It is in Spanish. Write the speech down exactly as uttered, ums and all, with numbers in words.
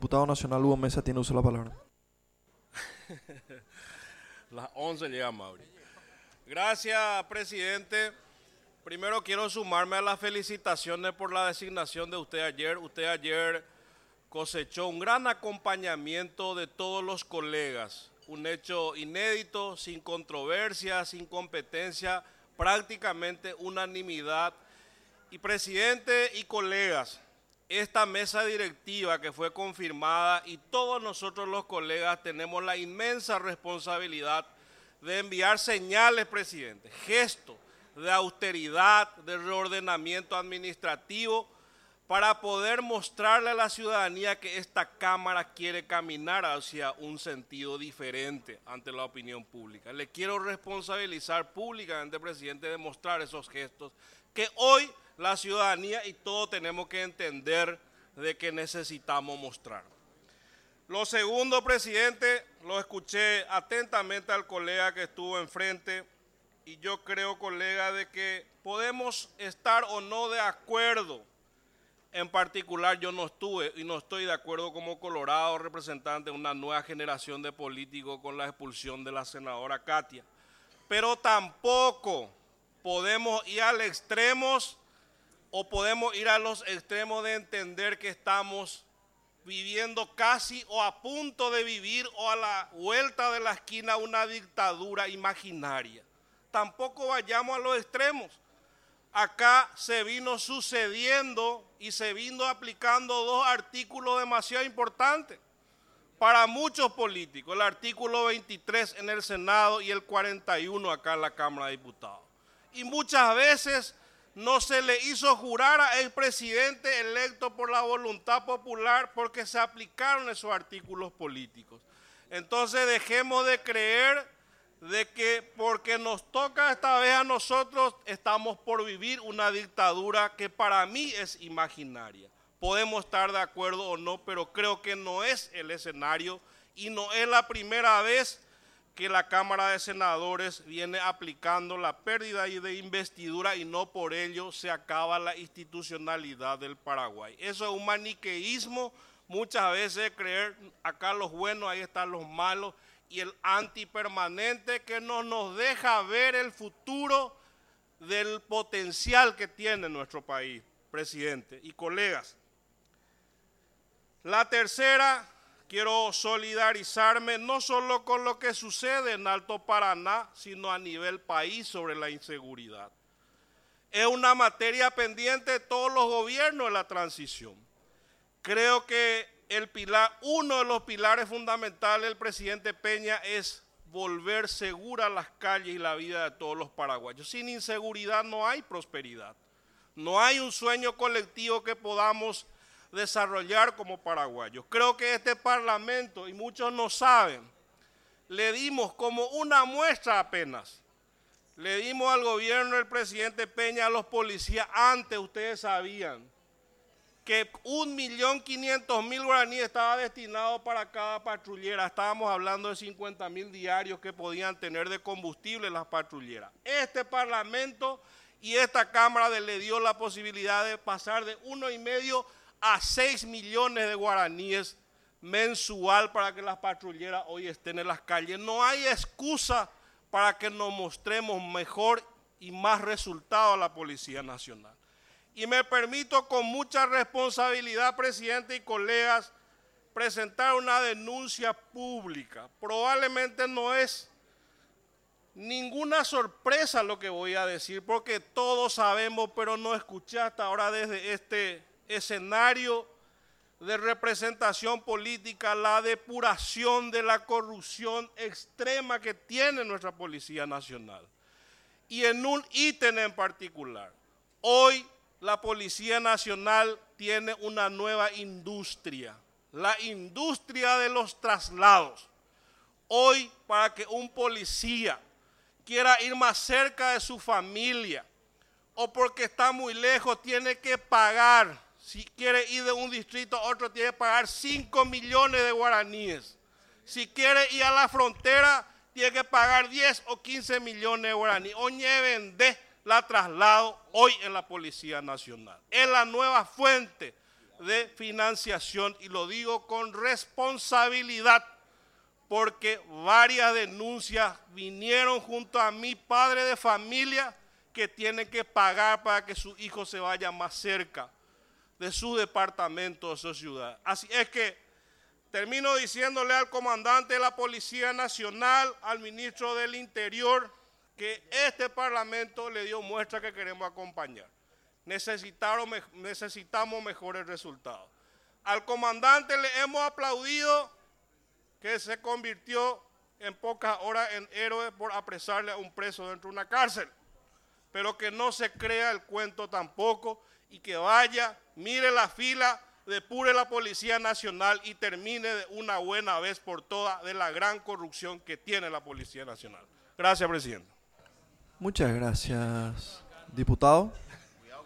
Diputado Nacional Hugo Mesa tiene uso de la palabra. Las once llega Mauri. Gracias, presidente. Primero quiero sumarme a las felicitaciones por la designación de usted ayer. Usted ayer cosechó un gran acompañamiento de todos los colegas. Un hecho inédito, sin controversia, sin competencia, prácticamente unanimidad. Y presidente y colegas, esta mesa directiva que fue confirmada y todos nosotros los colegas tenemos la inmensa responsabilidad de enviar señales, presidente, gestos de austeridad, de reordenamiento administrativo, para poder mostrarle a la ciudadanía que esta Cámara quiere caminar hacia un sentido diferente ante la opinión pública. Le quiero responsabilizar públicamente, presidente, de mostrar esos gestos que hoy la ciudadanía y todos tenemos que entender de que necesitamos mostrar. Lo segundo, presidente, lo escuché atentamente al colega que estuvo enfrente y yo creo, colega, de que podemos estar o no de acuerdo. En particular, yo no estuve y no estoy de acuerdo como Colorado, representante de una nueva generación de políticos con la expulsión de la senadora Katia. Pero tampoco podemos ir a los extremos o podemos ir a los extremos de entender que estamos viviendo casi o a punto de vivir o a la vuelta de la esquina una dictadura imaginaria. Tampoco vayamos a los extremos. Acá se vino sucediendo y se vino aplicando dos artículos demasiado importantes para muchos políticos, el artículo veintitrés en el Senado y el cuarenta y uno acá en la Cámara de Diputados. Y muchas veces no se le hizo jurar al presidente electo por la voluntad popular porque se aplicaron esos artículos políticos. Entonces dejemos de creer de que porque nos toca esta vez a nosotros estamos por vivir una dictadura que para mí es imaginaria. Podemos estar de acuerdo o no, pero creo que no es el escenario y no es la primera vez que la Cámara de Senadores viene aplicando la pérdida de investidura y no por ello se acaba la institucionalidad del Paraguay. Eso es un maniqueísmo, muchas veces creer acá los buenos, ahí están los malos, y el antipermanente que no nos deja ver el futuro del potencial que tiene nuestro país, presidente y colegas. La tercera, quiero solidarizarme no solo con lo que sucede en Alto Paraná, sino a nivel país sobre la inseguridad. Es una materia pendiente de todos los gobiernos de la transición. Creo que el pilar, uno de los pilares fundamentales del presidente Peña es volver segura las calles y la vida de todos los paraguayos. Sin inseguridad no hay prosperidad. No hay un sueño colectivo que podamos desarrollar como paraguayos. Creo que este Parlamento, y muchos no saben, le dimos como una muestra apenas. Le dimos al gobierno del presidente Peña, a los policías, antes ustedes sabían que un millón quinientos mil guaraníes estaba destinado para cada patrullera. Estábamos hablando de cincuenta mil diarios que podían tener de combustible las patrulleras. Este Parlamento y esta Cámara le dio la posibilidad de pasar de uno y medio a seis millones de guaraníes mensual para que las patrulleras hoy estén en las calles. No hay excusa para que nos mostremos mejor y más resultados a la Policía Nacional. Y me permito con mucha responsabilidad, presidente y colegas, presentar una denuncia pública. Probablemente no es ninguna sorpresa lo que voy a decir, porque todos sabemos, pero no escuché hasta ahora desde este escenario de representación política la depuración de la corrupción extrema que tiene nuestra Policía Nacional. Y en un ítem en particular, hoy la Policía Nacional tiene una nueva industria, la industria de los traslados. Hoy, para que un policía quiera ir más cerca de su familia o porque está muy lejos, tiene que pagar, si quiere ir de un distrito a otro, tiene que pagar cinco millones de guaraníes. Si quiere ir a la frontera, tiene que pagar diez o quince millones de guaraníes. Oñe vende la traslado hoy en la Policía Nacional. Es la nueva fuente de financiación, y lo digo con responsabilidad, porque varias denuncias vinieron junto a mi padre de familia que tienen que pagar para que su hijo se vaya más cerca de su departamento, de su ciudad. Así es que termino diciéndole al comandante de la Policía Nacional, al ministro del Interior, que este Parlamento le dio muestra que queremos acompañar. Necesitaron, necesitamos mejores resultados. Al comandante le hemos aplaudido que se convirtió en pocas horas en héroe por apresarle a un preso dentro de una cárcel. Pero que no se crea el cuento tampoco y que vaya, mire la fila, depure la Policía Nacional y termine de una buena vez por todas de la gran corrupción que tiene la Policía Nacional. Gracias, presidente. Muchas gracias, diputado.